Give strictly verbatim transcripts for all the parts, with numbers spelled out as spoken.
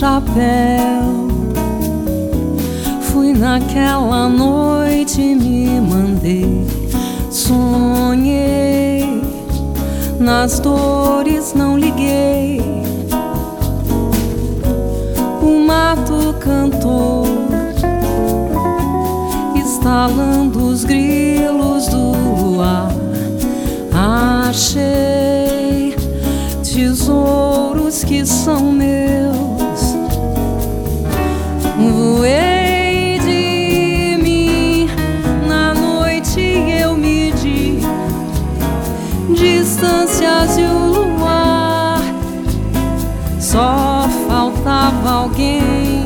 chapéu. Fui naquela noite e me mandei. Sonhei, nas dores não liguei. O mato cantou, estalando os grilos do luar. Achei tesouros que são meus. Voei de mim, na noite eu medi distâncias e o luar. Só faltava alguém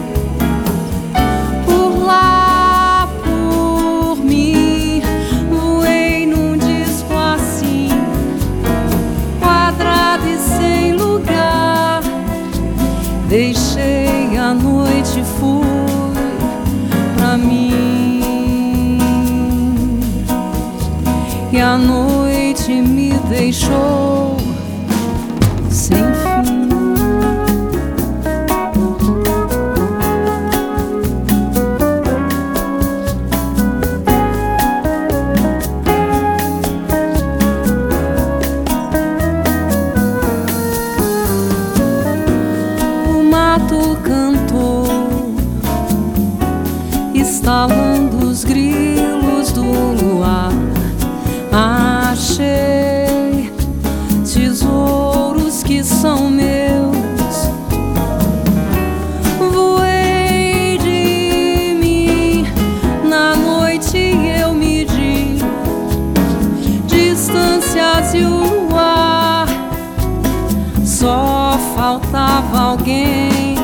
por lá, por mim. Voei num disco assim, quadrado e sem lugar. Deixei a noite, fui pra mim, e a noite me deixou sem fim. Cantou, estalando os grilos do luar. Achei tesouros que são meus. Voei de mim, na noite eu medi distâncias e o luar. Só faltava alguém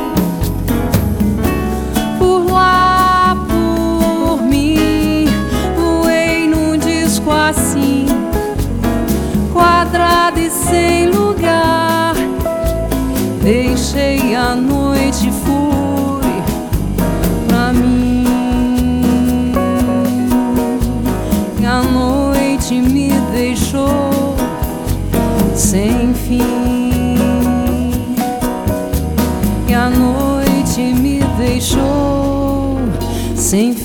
por lá, por mim. Voei num disco assim, quadrado e sem lugar. Deixei a noite, fui pra mim, e a noite me deixou sem fim. E a noite me deixou sem fim.